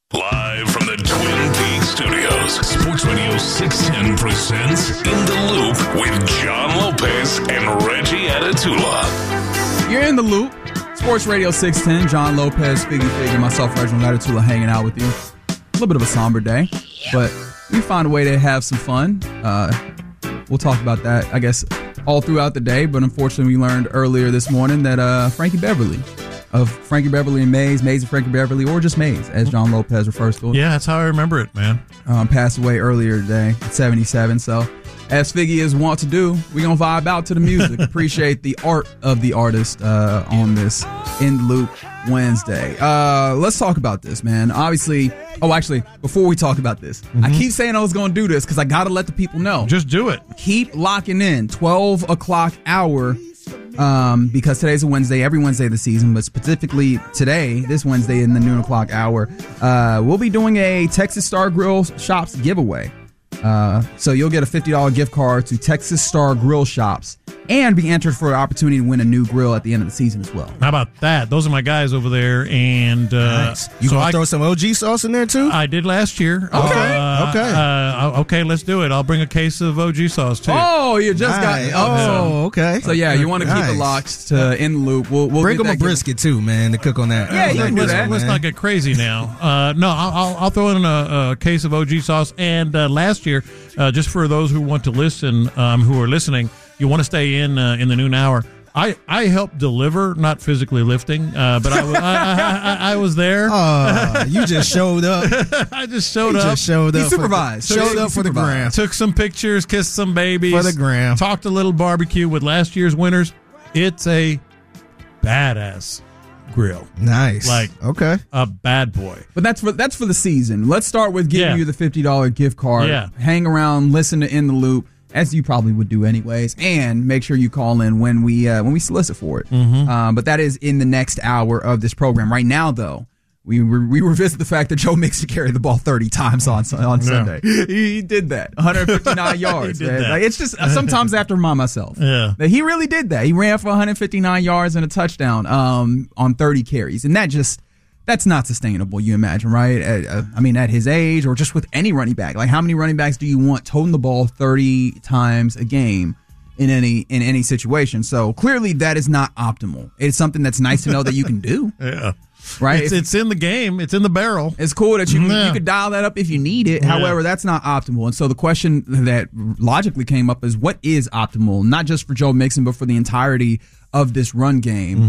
Live from the Twin Peaks Studios, Sports Radio 610 presents In the Loop with John Lopez and Reggie Atatula. You're in the loop. Sports Radio 610, John Lopez, Figgy, myself, Reginald Atatula, hanging out with you. A little bit of a somber day, but we find a way to have some fun. We'll talk about that, I guess, all throughout the day, but unfortunately we learned earlier this morning that Frankie Beverly of Frankie Beverly and Mays and Frankie Beverly, or just Mays, as John Lopez refers to it. Yeah, that's how I remember it, man. Passed away earlier today at 77. So, as Figgy is wont to do, we're going to vibe out to the music. Appreciate the art of the artist on this In the Loop Wednesday. Let's talk about this, man. Obviously, actually, before we talk about this, I keep saying I was going to do this because I got to let the people know. Just do it. Keep locking in. 12 o'clock hour. Because today's a Wednesday, every Wednesday of the season, but specifically today, this Wednesday in the noon o'clock hour, we'll be doing a Texas Star Grill Shops giveaway. So you'll get a $50 gift card to Texas Star Grill Shops and be entered for an opportunity to win a new grill at the end of the season as well. How about that? Those are my guys over there. And nice. You so going to throw some OG sauce in there too? I did last year. Okay. Okay, let's do it. I'll bring a case of OG sauce too. Oh, you just nice. got okay. So yeah, you want to keep it locked to In the Loop. We'll bring them a brisket too, man, to cook on that. Yeah, you can do that. Let's not get crazy now. No, I'll throw in a case of OG sauce. And last year, just for those who want to listen, who are listening, you want to stay in the noon hour. I helped deliver, not physically lifting, but I was there. You just showed up. I just showed up. You supervised. Showed up for the gram. Took some pictures, kissed some babies. For the gram. Talked a little barbecue with last year's winners. It's a badass grill. Nice. Like, okay. A bad boy. But that's for the season. Let's start with giving you the $50 gift card. Yeah. Hang around, listen to In the Loop, as you probably would do anyways, and make sure you call in when we solicit for it. But that is in the next hour of this program. Right now, though, we revisit the fact that Joe Mixon carried the ball 30 times on Sunday. He did that, 159 yards. He did that. Like, it's just sometimes I have to remind myself that he really did that. He ran for 159 yards and a touchdown on 30 carries, and that's not sustainable, you imagine, right? At his age, or just with any running back. Like, how many running backs do you want toting the ball 30 times a game in any situation? So clearly that is not optimal. It's something that's nice to know that you can do. Yeah. Right? It's in the game. It's in the barrel. It's cool that you could dial that up if you need it. However, that's not optimal. And so the question that logically came up is, what is optimal? Not just for Joe Mixon, but for the entirety of this run game.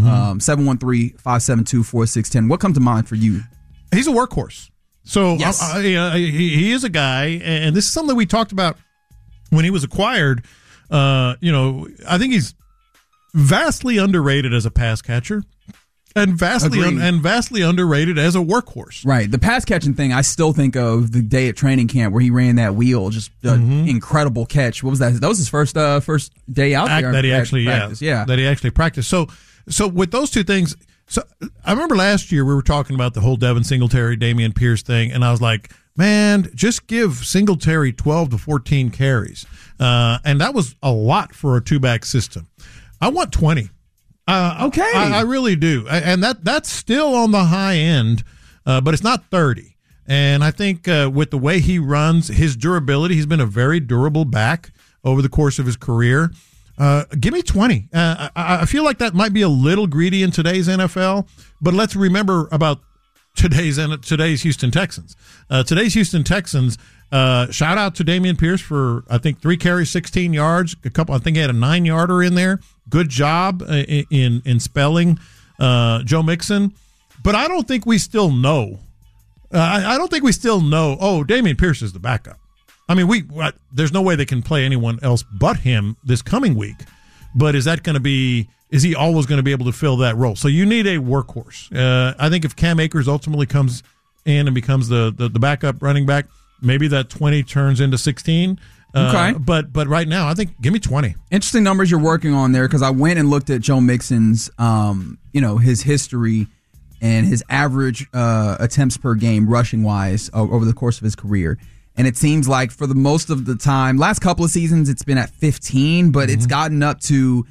713-572-4610. What comes to mind for you? He's a workhorse. So yes. He is a guy, and this is something we talked about when he was acquired. I think he's vastly underrated as a pass catcher. And vastly underrated as a workhorse. Right. The pass catching thing, I still think of the day at training camp where he ran that wheel, just an incredible catch. What was that? That was his first day out there. That he actually practiced. So with those two things, so I remember last year we were talking about the whole Devin Singletary, Dameon Pierce thing, and I was like, man, just give Singletary 12 to 14 carries. And that was a lot for a two-back system. I want 20. Okay. I really do. And that's still on the high end, but it's not 30. And I think with the way he runs, his durability, he's been a very durable back over the course of his career. Give me 20. I feel like that might be a little greedy in today's NFL, but let's remember about today's Houston Texans. Today's Houston Texans, shout out to Dameon Pierce for, I think, 3 carries, 16 yards. I think he had a 9-yarder in there. Good job in spelling Joe Mixon. But I don't think we still know. I don't think we still know, Dameon Pierce is the backup. I mean, there's no way they can play anyone else but him this coming week. But is he always going to be able to fill that role? So you need a workhorse. I think if Cam Akers ultimately comes in and becomes the backup running back, maybe that 20 turns into 16. Okay. But right now, I think give me 20. Interesting numbers you're working on there, because I went and looked at Joe Mixon's, his history and his average attempts per game rushing wise over the course of his career. And it seems like for the most of the time, last couple of seasons, it's been at 15, but it's gotten up to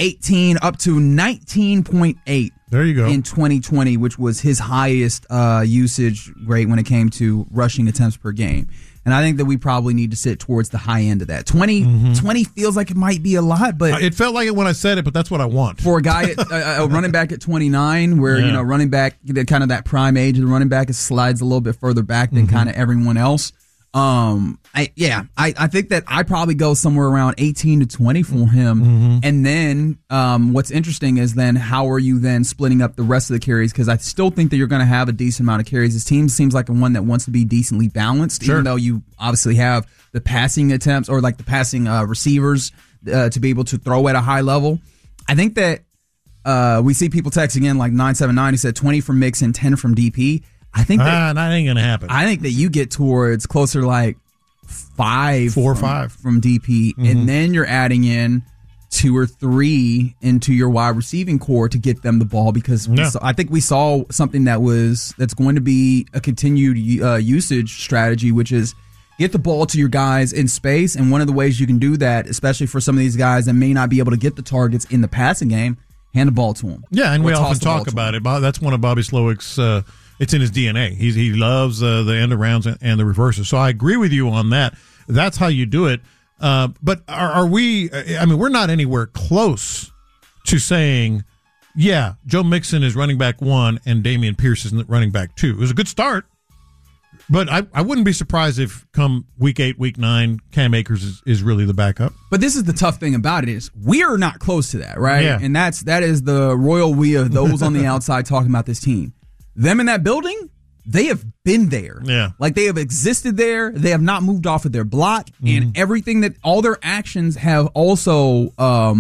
18 up to 19.8. There you go. In 2020, which was his highest usage rate when it came to rushing attempts per game. And I think that we probably need to sit towards the high end of that. 20 feels like it might be a lot, but it felt like it when I said it, but that's what I want. For a guy, a running back at 29, where, running back, kind of that prime age of the running back, it slides a little bit further back than kind of everyone else. I think that I probably go somewhere around 18 to 20 for him. And then what's interesting is then how are you then splitting up the rest of the carries? Because I still think that you're going to have a decent amount of carries. This team seems like one that wants to be decently balanced, even though you obviously have the passing attempts or like the passing receivers to be able to throw at a high level. I think that we see people text again like 979 who said 20 from Mixon, 10 from DP. I think that ain't gonna happen. I think that you get towards closer to like 4 or 5 from DP, and then you're adding in 2 or 3 into your wide receiving core to get them the ball because I think we saw something that's going to be a continued usage strategy, which is get the ball to your guys in space. And one of the ways you can do that, especially for some of these guys that may not be able to get the targets in the passing game, hand the ball to them. Yeah, and we often talk about it. That's one of Bobby Slowick's. It's in his DNA. He loves the end arounds and the reverses. So I agree with you on that. That's how you do it. But are we? I mean, we're not anywhere close to saying, yeah, Joe Mixon is running back 1 and Dameon Pierce is running back 2. It was a good start, but I wouldn't be surprised if come week 8, week 9, Cam Akers is really the backup. But this is the tough thing about it is we are not close to that, right? Yeah. And that is the royal we of those on the outside talking about this team. Them in that building, they have been there. Yeah. Like they have existed there. They have not moved off of their block. And everything that all their actions have also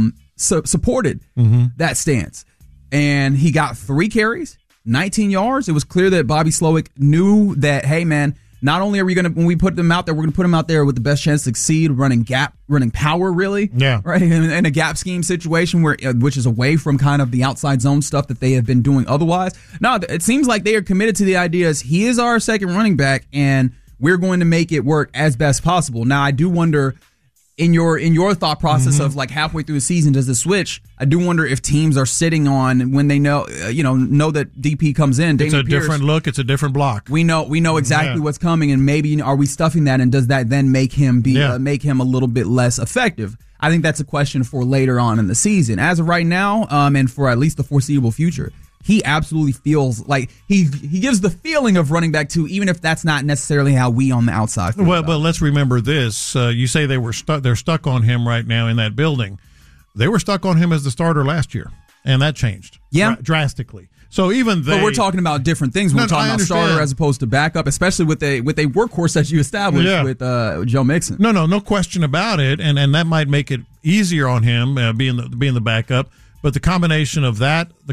supported that stance. And he got 3 carries, 19 yards. It was clear that Bobby Slowick knew that, hey, man, not only are we going to, when we put them out there, we're going to put them out there with the best chance to succeed, running power, really. Yeah. Right. In a gap scheme situation which is away from kind of the outside zone stuff that they have been doing otherwise. No, it seems like they are committed to the ideas. He is our second running back and we're going to make it work as best possible. Now, I do wonder in your thought process of like halfway through the season, does it switch? I do wonder if teams are sitting on when they know that DP comes in. It's a different look. It's a different block. We know exactly what's coming, and maybe are we stuffing that? And does that then make him make him a little bit less effective? I think that's a question for later on in the season. As of right now, and for at least the foreseeable future, he absolutely feels like he gives the feeling of running back 2, even if that's not necessarily how we on the outside feel. Well, but let's remember this. You say they're stuck on him right now in that building. They were stuck on him as the starter last year, and that changed drastically. So even but we're talking about different things. We're talking about starter as opposed to backup, especially with a workhorse that you established with Joe Mixon. No question about it, and that might make it easier on him being the backup. But the combination of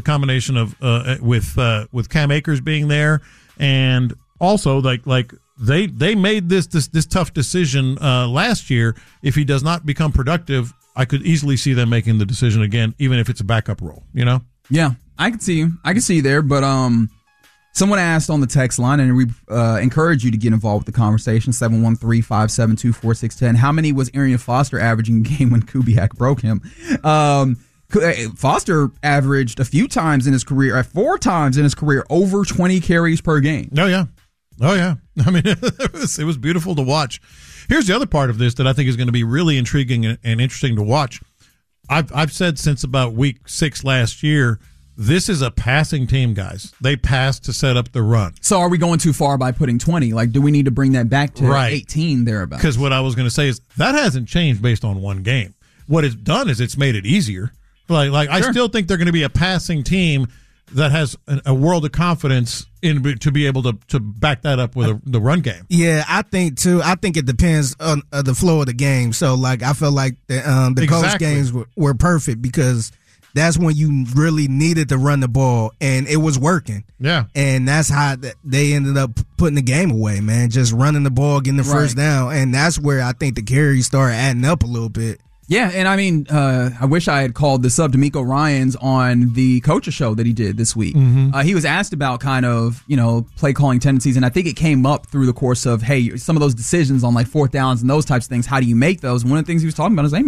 with Cam Akers being there, and also like they made this tough decision last year. If he does not become productive, I could easily see them making the decision again, even if it's a backup role. Yeah, I can see you. I can see you there. But someone asked on the text line, and we encourage you to get involved with the conversation. 713-572-4610. How many was Arian Foster averaging a game when Kubiak broke him? Foster averaged a few times in his career, 4 times in his career, over 20 carries per game. Oh yeah. I mean, it was beautiful to watch. Here's the other part of this that I think is going to be really intriguing and interesting to watch. I've said since about week 6 last year, this is a passing team, guys. They pass to set up the run. So are we going too far by putting 20? Like, do we need to bring that back to 18 thereabouts? Because what I was going to say is that hasn't changed based on one game. What it's done is it's made it easier. Sure. I still think they're going to be a passing team that has a world of confidence to be able to back that up with the run game. Yeah, I think too. I think it depends on the flow of the game. So, I feel like the Colts games were perfect because that's when you really needed to run the ball, and it was working. Yeah. And that's how they ended up putting the game away, man, just running the ball, getting the first down. And that's where I think the carries started adding up a little bit. Yeah, and I mean, I wish I had called this up. D'Amico Ryans on the Coaches Show that he did this week. He was asked about kind of, play calling tendencies, and I think it came up through the course of, hey, some of those decisions on like 4th downs and those types of things, how do you make those? And one of the things he was talking about is, hey, man,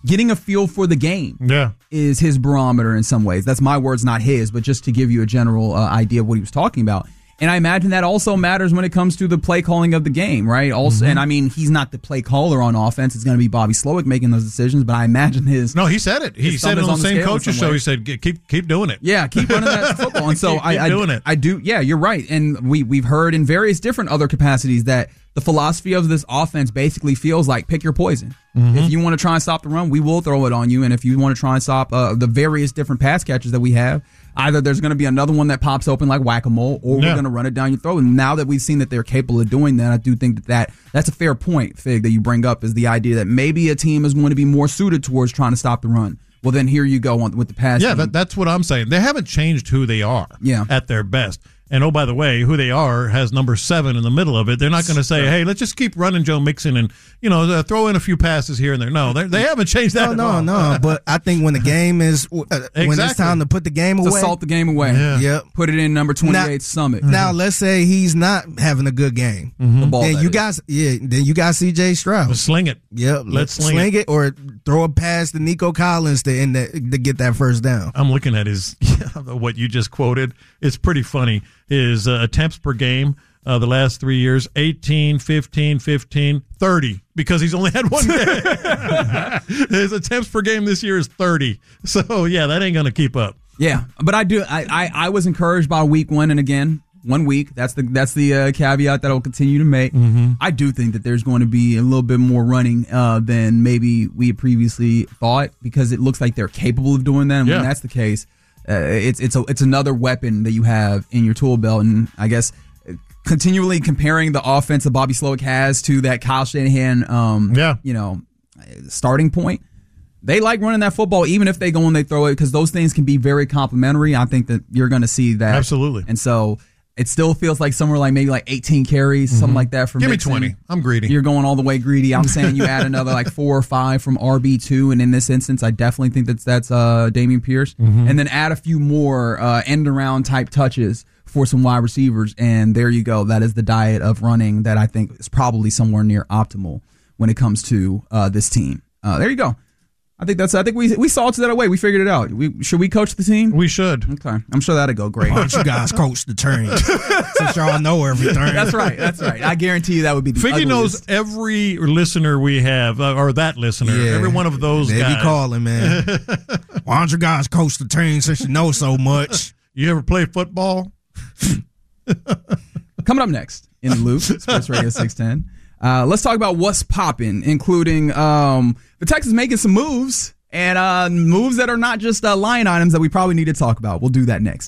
getting a feel for the game is his barometer in some ways. That's my words, not his, but just to give you a general idea of what he was talking about. And I imagine that also matters when it comes to the play calling of the game, right? Also, and I mean, he's not the play caller on offense. It's going to be Bobby Slowick making those decisions, but I imagine his... No, he said it. He said it on the same coach's show. He said, keep doing it. Yeah, keep running that football. And so keep doing it. I do. Yeah, you're right. And we've heard in various different other capacities that the philosophy of this offense basically feels like pick your poison. If you want to try and stop the run, we will throw it on you. And if you want to try and stop the various different pass catchers that we have, either there's going to be another one that pops open like whack-a-mole, or we're going to run it down your throat. And now that we've seen that they're capable of doing that, I do think that's a fair point, Fig, that you bring up, is the idea that maybe a team is going to be more suited towards trying to stop the run. Well, then here you go with the pass. Yeah, that's what I'm saying. They haven't changed who they are at their best. And, oh, by the way, who they are has number 7 in the middle of it. They're not going to say, hey, let's just keep running Joe Mixon and, throw in a few passes here and there. No, they haven't changed that at all. No. But I think when the game is when it's time to put the game away. To salt the game away. Yeah. Put it in number 28 Summit. Now, let's say he's not having a good game. The ball, then you got C.J. Stroud. Let's sling it. Yep. Let's sling it or throw it past to Nico Collins to get that first down. I'm looking at what you just quoted. It's pretty funny. His attempts per game the last 3 years, 18, 15, 15, 30, because he's only had one game. His attempts per game this year is 30. So, yeah, that ain't going to keep up. Yeah, but I was encouraged by week 1, and again, 1 week. That's the caveat that I'll continue to make. I do think that there's going to be a little bit more running than maybe we had previously thought, because it looks like they're capable of doing that. And when that's the case, it's another weapon that you have in your tool belt. And I guess continually comparing the offense that Bobby Slowick has to that Kyle Shanahan, starting point. They like running that football, even if they go and they throw it, because those things can be very complementary. I think that you're going to see that. Absolutely. And so it still feels like somewhere like maybe like 18 carries, something like that for Give Mixon. Me 20. I'm greedy. You're going all the way greedy. I'm saying you add another like 4 or 5 from RB2, and in this instance, I definitely think that's Dameon Pierce. And then add a few more end-around type touches for some wide receivers, and there you go. That is the diet of running that I think is probably somewhere near optimal when it comes to this team. There you go. I think we saw it that way. We figured it out. Should we coach the team? We should. Okay. I'm sure that'll go great. Why don't you guys coach the team? Since y'all know everything. That's right. I guarantee you that would be the Figgy ugliest. knows every listener we have, or that listener, every one of those guys. They be calling, man. Why don't you guys coach the team since you know so much? You ever play football? Coming up next in the Loop, Sports Radio 610. Let's talk about what's popping, including the Texans making some moves, and moves that are not just line items that we probably need to talk about. We'll do that next.